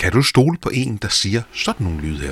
Kan du stole på en, der siger sådan nogle lyde her?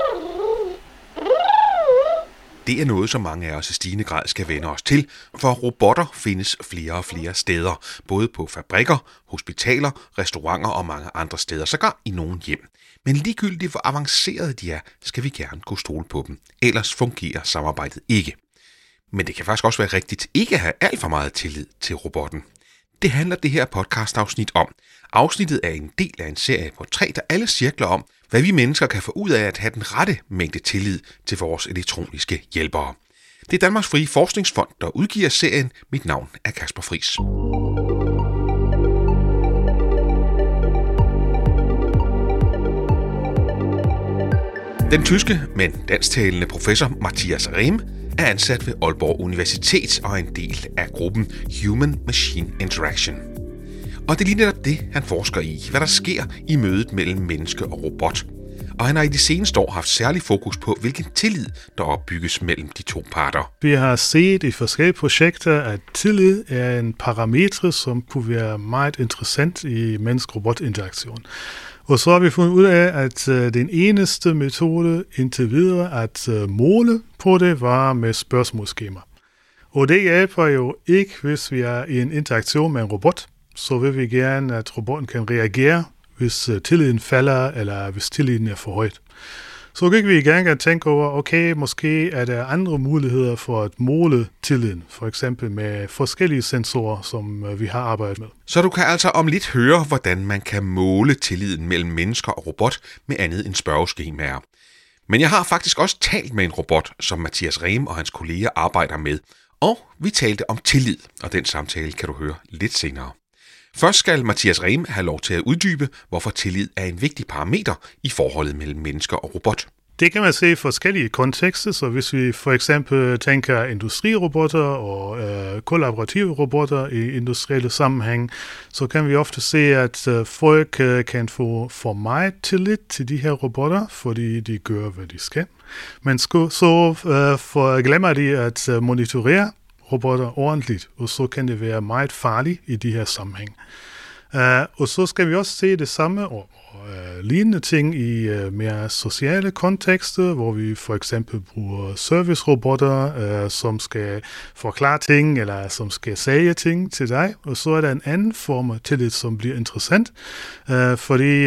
Det er noget, som mange af os i stigende grad skal vende os til, for robotter findes flere og flere steder, både på fabrikker, hospitaler, restauranter og mange andre steder, sågar i nogle hjem. Men ligegyldigt hvor avancerede de er, skal vi gerne kunne stole på dem. Ellers fungerer samarbejdet ikke. Men det kan faktisk også være rigtigt ikke at have alt for meget tillid til robotten. Det handler det her podcastafsnit om. Afsnittet er en del af en serie på 3, der alle cirkler om, hvad vi mennesker kan få ud af at have den rette mængde tillid til vores elektroniske hjælpere. Det er Danmarks Frie Forskningsfond, der udgiver serien. Mit navn er Kasper Friis. Den tyske, men dansktalende professor Matthias Rehm er ansat ved Aalborg Universitet og en del af gruppen Human-Machine Interaction. Og det er lige netop det, han forsker i, hvad der sker i mødet mellem menneske og robot. Og han har i de seneste år haft særlig fokus på, hvilken tillid, der opbygges mellem de to parter. Vi har set i forskellige projekter, at tillid er en parametre, som kunne være meget interessant i menneske-robot-interaktion. Og så har vi fundet ud af, at den eneste metode indtil videre at måle på det var med spørgsmålsskemaer. Og det hjælper jo ikke, hvis vi er i en interaktion med en robot. Så vil vi gerne, at robotten kan reagere, hvis tilliden falder, eller hvis tilliden er for højt. Så kan vi i gang at tænke over, okay, måske er der andre muligheder for at måle tilliden, for eksempel med forskellige sensorer, som vi har arbejdet med. Så du kan altså om lidt høre, hvordan man kan måle tilliden mellem mennesker og robot med andet end spørgeskemaer. Men jeg har faktisk også talt med en robot, som Matthias Rehm og hans kolleger arbejder med, og vi talte om tillid, og den samtale kan du høre lidt senere. Først skal Matthias Rehm have lov til at uddybe, hvorfor tillid er en vigtig parameter i forholdet mellem mennesker og robot. Det kan man se i forskellige kontekster, så hvis vi for eksempel tænker industrirobotter og kollaborative robotter i industrielle sammenhæng, så kan vi ofte se, at folk kan få for meget tillid til de her robotter, fordi de gør, hvad de skal. Men så glemmer de at monitorere robotter ordentligt, og så kan det være meget farligt i de her sammenhæng. Og så skal vi også se det samme og lignende ting i mere sociale kontekster, hvor vi for eksempel bruger servicerobotter, som skal forklare ting, eller som skal sige ting til dig. Og så er der en anden form af tillid, som bliver interessant, fordi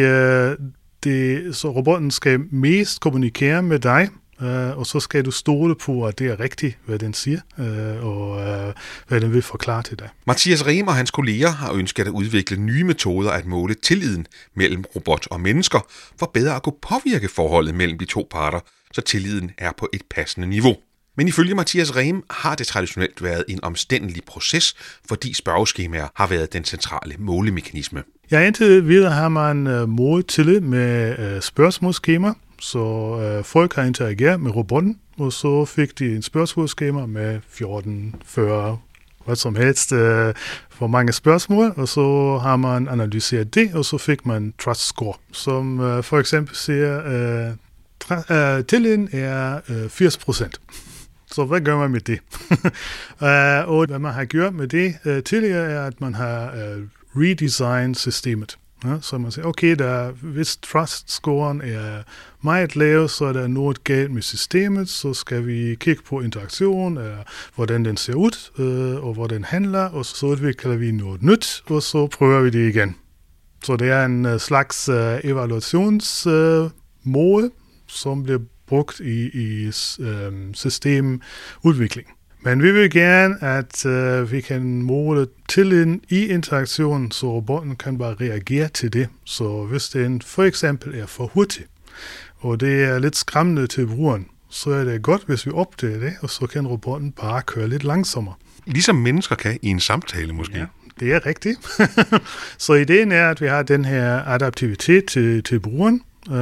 så robotten skal mest kommunikere med dig, og så skal du stole på, at det er rigtigt, hvad den siger, og hvad den vil forklare til dig. Matthias Rehm og hans kolleger har ønsket at udvikle nye metoder at måle tilliden mellem robot og mennesker, for bedre at kunne påvirke forholdet mellem de to parter, så tilliden er på et passende niveau. Men ifølge Matthias Rehm har det traditionelt været en omstændelig proces, fordi spørgeskemaer har været den centrale målemekanisme. Ja, indtil videre har man målt tillid med spørgsmålsskemaer. Så folk har interageret med robotten, og så fik de en spørgsmålsskema med 14, 40, hvad som helst, for mange spørgsmål, og så har man analyseret det, og så fik man trust score, som for eksempel siger, tilliden er 80%. Så hvad gør man med det? Og hvad man har gjort med det tidligere er, at man har redesignet systemet. Ja, så man siger, okay, hvis trust-scoren er meget lav, så er der noget galt med systemet, så skal vi kigge på interaktion, hvordan den ser ud, og hvordan den handler, og så udvikler vi noget nyt, og så prøver vi det igen. Så det er en slags evaluationsmål, som bliver brugt i systemudvikling. Men vi vil gerne, at vi kan måle tilliden i interaktionen, så robotten kan bare reagere til det. Så hvis den for eksempel er for hurtig, og det er lidt skræmmende til brugeren, så er det godt, hvis vi opdager det, og så kan robotten bare køre lidt langsommere. Ligesom mennesker kan i en samtale måske. Ja, det er rigtigt. Så ideen er, at vi har den her adaptivitet til brugeren,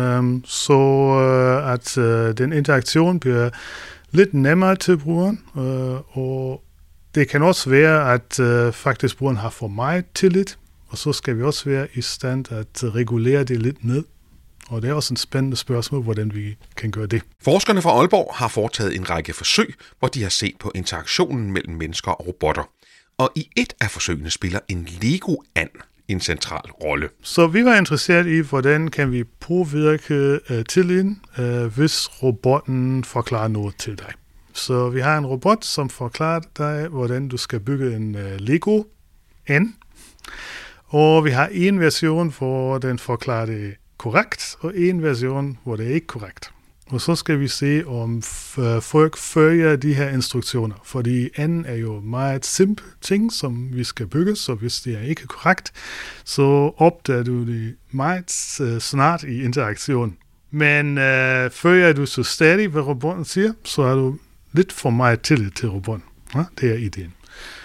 så at den interaktion bliver lidt nemmere til brugeren, og det kan også være, at faktisk brugeren har for meget tillid, og så skal vi også være i stand at regulere det lidt ned. Og det er også en spændende spørgsmål, hvordan vi kan gøre det. Forskerne fra Aalborg har foretaget en række forsøg, hvor de har set på interaktionen mellem mennesker og robotter. Og i et af forsøgene spiller en Lego-and en central rolle. Så vi var interesseret i, hvordan kan vi påvirke tilliden, hvis robotten forklarer noget til dig. Så vi har en robot, som forklarer dig, hvordan du skal bygge en Lego N. Og vi har en version, hvor den forklarer det korrekt, og en version, hvor det er ikke korrekt. Og så skal vi se, om folk følger de her instruktioner. Fordi anden er jo meget simple ting, som vi skal bygge, så hvis det er ikke korrekt, så opdager du det meget snart i interaktion. Men følger du så stadig, hvad robotten siger, så har du lidt for meget tillid til robotten. Ja, det er ideen.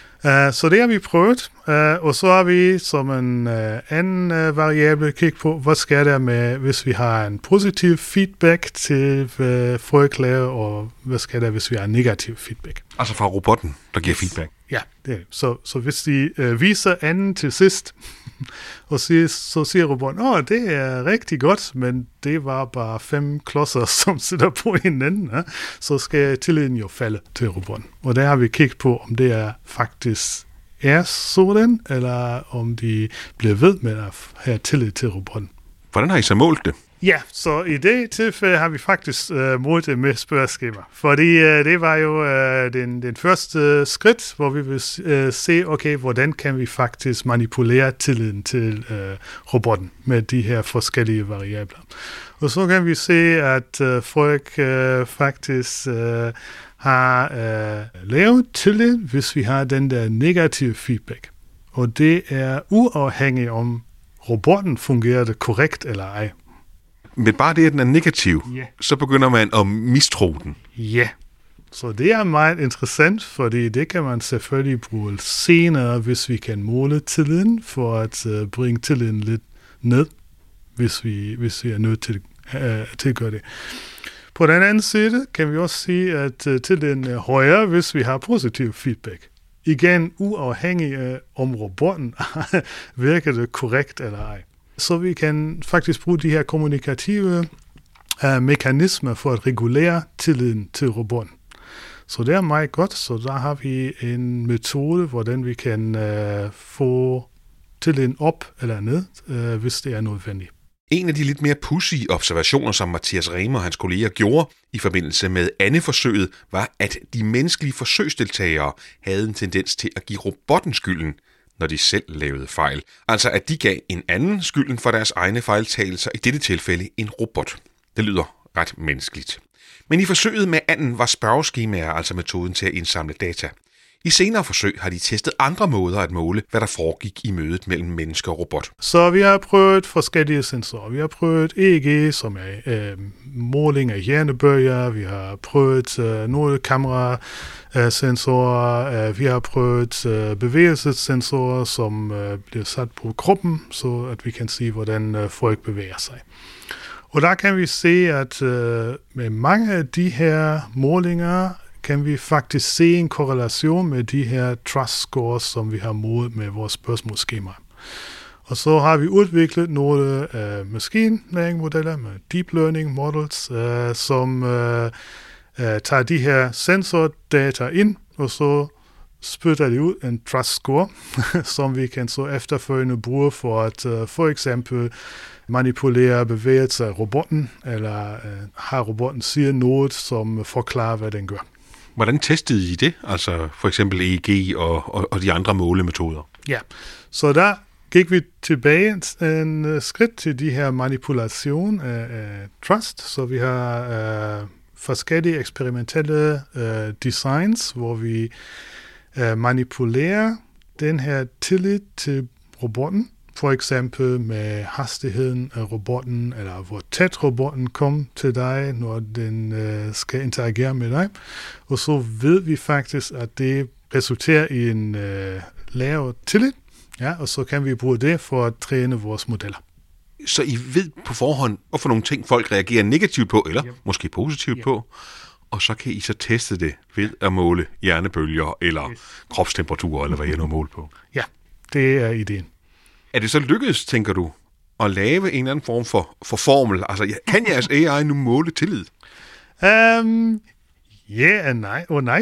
Så det har vi prøvet, og så har vi som en anden variabel kigget på, hvad sker der med, hvis vi har en positiv feedback til folk laver, og hvad sker der, hvis vi har negativ feedback. Altså fra robotten, der giver feedback? Ja, det er det. Så hvis de viser anden til sidst, og så siger robotten, det er rigtig godt, men det var bare 5 klodser, som sidder på hinanden, ja? Så skal tilliden jo falde til robotten. Og der har vi kigget på, om det er faktisk er sådan, eller om de bliver ved med at have tillid til robotten. Hvordan har I så målt det? Ja, så i det tilfælde har vi faktisk målt det med spørgeskema. Fordi det var jo den første skridt, hvor vi vil se, okay, hvordan kan vi faktisk manipulere tilliden til robotten med de her forskellige variabler. Og så kan vi se, at folk faktisk har lavet tillid, hvis vi har den der negative feedback. Og det er uafhængigt om robotten fungerer det korrekt eller ej. Men bare det, at den er negativ, så begynder man at mistro den. Ja, så det er meget interessant, fordi det kan man selvfølgelig bruge senere, hvis vi kan måle tilliden, for at bringe tilliden lidt ned, hvis vi er nødt til at gøre det. På den anden side kan vi også sige, at tilliden er højere, hvis vi har positiv feedback. Igen, uafhængig af om robotten virker det korrekt eller ej. Så vi kan faktisk bruge de her kommunikative mekanismer for at regulere tilliden til robotten. Så det er meget godt, så der har vi en metode, hvordan vi kan få tilliden op eller ned, hvis det er nødvendigt. En af de lidt mere pudsige observationer, som Mathias Remer og hans kolleger gjorde i forbindelse med Anne-forsøget, var, at de menneskelige forsøgsdeltagere havde en tendens til at give robotten skylden, når de selv lavede fejl. Altså at de gav en anden skylden for deres egne fejltagelser, i dette tilfælde en robot. Det lyder ret menneskeligt. Men i forsøget med anden var spørgeskemaer altså metoden til at indsamle data. I senere forsøg har de testet andre måder at måle, hvad der foregik i mødet mellem menneske og robot. Så vi har prøvet forskellige sensorer. Vi har prøvet EEG, som er måling af hjernebølger. Vi har prøvet nogle kamerasensorer. Vi har prøvet bevægelsessensorer, som bliver sat på kroppen, så at vi kan se, hvordan folk bevæger sig. Og der kan vi se, at med mange af de her målinger, kan vi faktisk se en korrelation med de her trust scores, som vi har målt med vores spørgsmålsskema. Og så har vi udviklet nogle maskinlæringsmodeller med deep learning models, som tager de her sensordata ind, og så spytter de ud en trust score, som vi kan så efterfølgende bruge for at for eksempel manipulere bevægelser af robotten, eller har robotten siger noget, som forklarer, hvad den gør. Hvordan testede I det? Altså for eksempel EEG og de andre målemetoder? Ja, så der gik vi tilbage en skridt til de her manipulation af trust. Så vi har forskellige eksperimentelle designs, hvor vi manipulerer den her tillid til robotten. For eksempel med hastigheden af robotten, eller hvor tæt robotten kommer til dig, når den skal interagere med dig. Og så ved vi faktisk, at det resulterer i en lav tillid, ja, og så kan vi bruge det for at træne vores modeller. Så I ved på forhånd, hvorfor nogle ting folk reagerer negativt på, eller måske positivt på, og så kan I så teste det ved at måle hjernebølger, eller kropstemperatur, eller hvad I nu måler på. Ja, det er ideen. Er det så lykkedes, tænker du, at lave en eller anden form for formel? Altså, kan jeres AI nu måle tillid? Ja, nej og nej.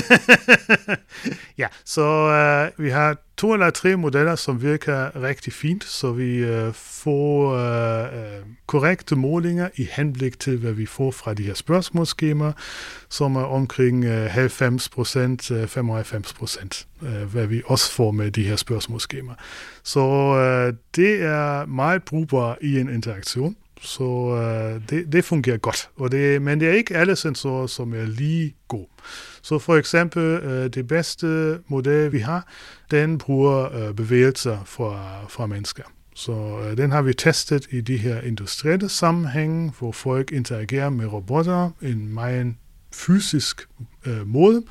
Ja, så vi har 2 eller 3 modeller, som virker rigtig fint, så vi får korrekte målinger i henblik til, hvad vi får fra de her spørgsmålsskemaer, som er omkring 90%, 95%, hvad vi også får med de her spørgsmålsskemaer. Så det er meget brugbart i en interaktion. Så det fungerer godt, men det er ikke alle sensorer, som er lige gode. Så for eksempel det bedste model, vi har, den bruger bevægelser fra mennesker. Så den har vi testet i de her industrielle sammenhænge, hvor folk interagerer med robotter i en meget fysisk måde.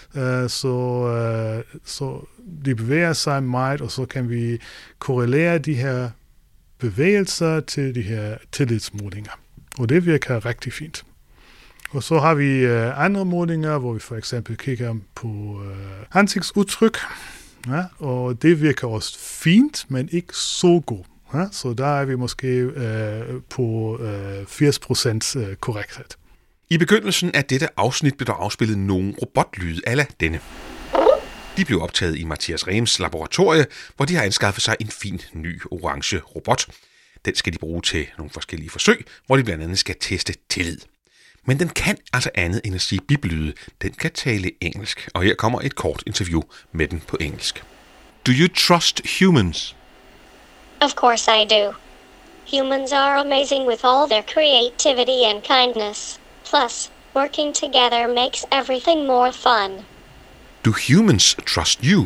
Så de bevæger sig meget, og så kan vi korrelere de her bevægelser til de her tillidsmålinger. Og det virker rigtig fint. Og så har vi andre målinger, hvor vi for eksempel kigger på ansigtsudtryk. Ja, og det virker også fint, men ikke så godt. Ja, så der er vi måske på 80% korrekthed. I begyndelsen af dette afsnit blev der afspillet nogle robotlyde ala denne. De blev optaget i Mathias Rehms laboratorie, hvor de har anskaffet sig en fin, ny orange robot. Den skal de bruge til nogle forskellige forsøg, hvor de blandt andet skal teste tillid. Men den kan altså andet end at sige biblyde. Den kan tale engelsk, og her kommer et kort interview med den på engelsk. Do you trust humans? Of course I do. Humans are amazing with all their creativity and kindness. Plus, working together makes everything more fun. Do humans trust you?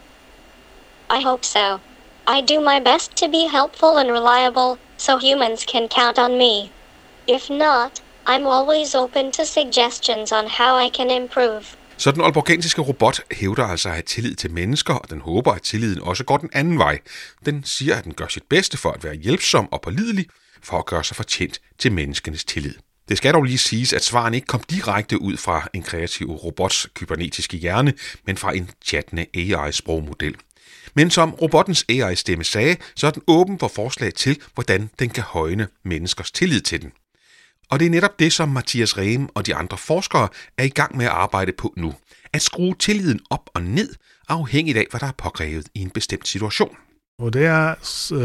I hope so. I do my best to be helpful and reliable, so humans can count on me. If not, I'm always open to suggestions on how I can improve. Så den aalborgensiske robot hævder altså at have tillid til mennesker, og den håber, at tilliden også går den anden vej. Den siger, at den gør sit bedste for at være hjælpsom og pålidelig, for at gøre sig fortjent til menneskenes tillid. Det skal dog lige siges, at svaren ikke kom direkte ud fra en kreativ robots kybernetiske hjerne, men fra en chattende AI-sprogmodel. Men som robottens AI-stemme sagde, så er den åben for forslag til, hvordan den kan højne menneskers tillid til den. Og det er netop det, som Mathias Rehm og de andre forskere er i gang med at arbejde på nu. At skrue tilliden op og ned, afhængigt af, hvad der er påkrævet i en bestemt situation. Og det er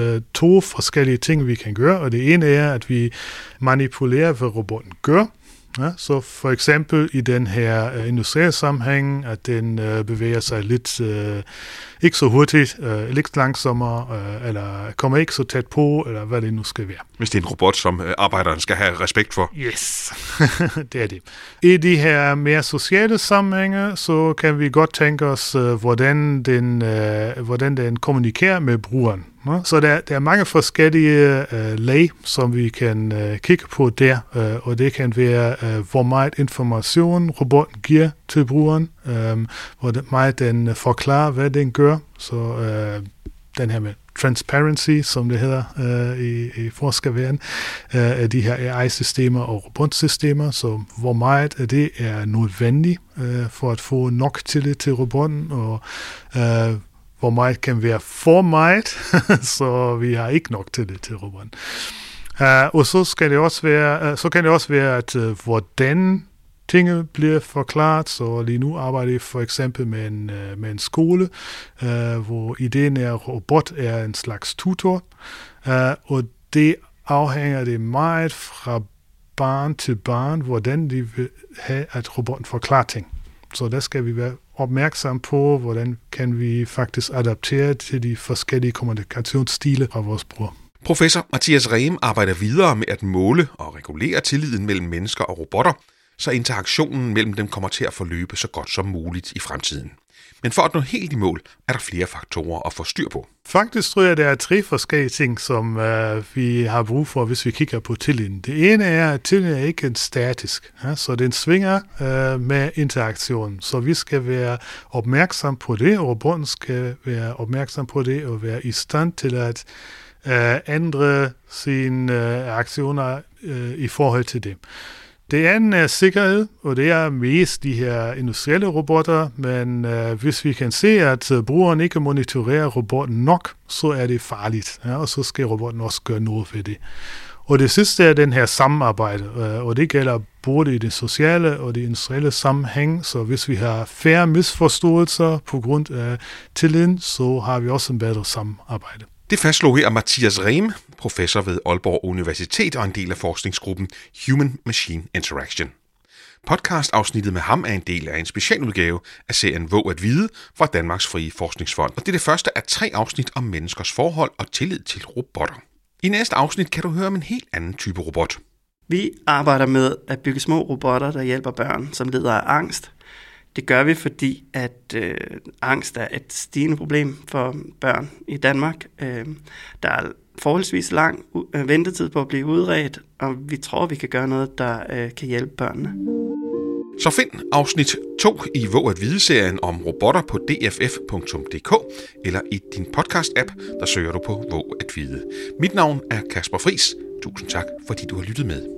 2 forskellige ting, vi kan gøre, og det ene er, at vi manipulerer, hvad robotten gør. Ja, så for eksempel i den her industrielle sammenhæng, at den bevæger sig lidt ikke så hurtigt, lidt langsommere, eller kommer ikke så tæt på, eller hvad det nu skal være. Hvis det er en robot, som arbejderen skal have respekt for. Yes, det er det. I de her mere sociale sammenhænge, så kan vi godt tænke os, hvordan den kommunikerer med brugeren. Så der er mange forskellige lag, som vi kan kigge på der, og det kan være, hvor meget information robotten giver til brugeren, hvor meget den forklarer, hvad den gør. Så den her med transparency, som det hedder i forskerverden, af de her AI-systemer og robotsystemer, så hvor meget af det er nødvendigt for at få nok tillid til robotten, og hvor meget kan være for meget, så vi har ikke nok tillid til robotten. Og så kan det også være, at hvordan tingene bliver forklaret. Så lige nu arbejder jeg for eksempel med en skole, hvor ideen er, at robot er en slags tutor, og det afhænger det meget fra barn til barn, hvordan de vil have, at robotten forklarer ting. Så der skal vi være opmærksom på, hvordan kan vi faktisk adaptere til de forskellige kommunikationsstile fra vores brugere. Professor Mathias Rehm arbejder videre med at måle og regulere tilliden mellem mennesker og robotter, så interaktionen mellem dem kommer til at forløbe så godt som muligt i fremtiden. Men for at nå helt i mål, er der flere faktorer at få styr på. Faktisk tror jeg, der er 3 forskellige ting, som vi har brug for, hvis vi kigger på tilliden. Det ene er, at tilliden er ikke statisk, så den svinger med interaktionen. Så vi skal være opmærksom på det, og robotten skal være opmærksom på det, og være i stand til at ændre sine aktioner i forhold til det. Det andet er sikkerhed, og det er mest de her industrielle robotter, men hvis vi kan se, at brugeren ikke monitorerer robotten nok, så er det farligt, og så skal robotten også gøre noget ved det. Og det sidste er den her samarbejde, og det gælder både i det sociale og det industrielle sammenhæng. Så hvis vi har færre misforståelser på grund af tillid, så har vi også en bedre samarbejde. Det fastslog her Mathias Rehm, professor ved Aalborg Universitet og en del af forskningsgruppen Human Machine Interaction. Podcast-afsnittet med ham er en del af en specialudgave af serien Våg at vide fra Danmarks Frie Forskningsfond. Og det er det første af 3 afsnit om menneskers forhold og tillid til robotter. I næste afsnit kan du høre om en helt anden type robot. Vi arbejder med at bygge små robotter, der hjælper børn, som lider af angst. Det gør vi, fordi at angst er et stigende problem for børn i Danmark. Der er forholdsvis lang ventetid på at blive udredt, og vi tror, vi kan gøre noget, der kan hjælpe børnene. Så find afsnit 2 i Våg at vide-serien om robotter på dff.dk eller i din podcast-app, der søger du på Våg at vide. Mit navn er Kasper Friis. Tusind tak, fordi du har lyttet med.